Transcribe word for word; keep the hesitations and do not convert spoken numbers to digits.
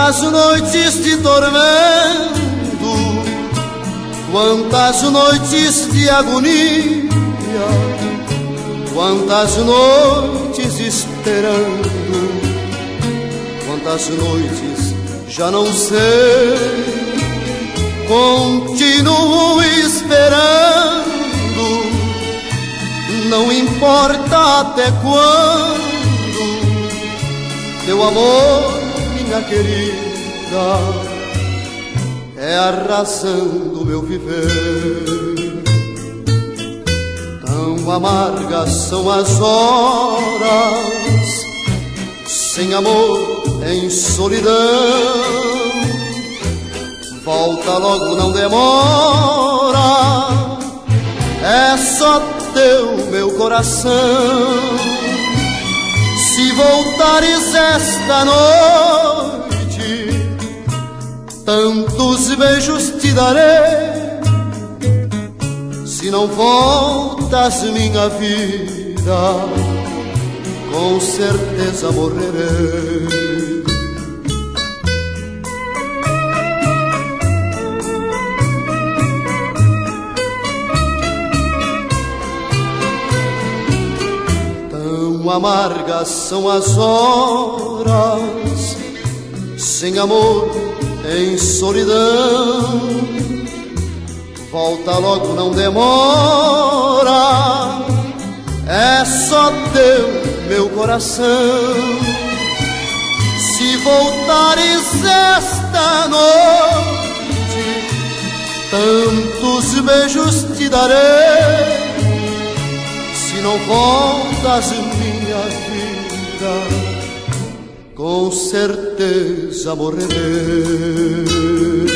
Quantas noites de tormento, quantas noites de agonia, quantas noites esperando, quantas noites já não sei. Continuo esperando, não importa até quando. Teu amor, minha querida, é a razão do meu viver. Tão amargas são as horas, sem amor, em solidão. Volta logo, não demora, é só teu meu coração. Se voltares esta noite, tantos beijos te darei. Se não voltas, minha vida, com certeza morrerei. Tão amargas são as horas, sem amor, em solidão. Volta logo, não demora, é só teu meu coração. Se voltares esta noite, tantos beijos te darei. Se não voltas, minha vida, com certeza morrerei.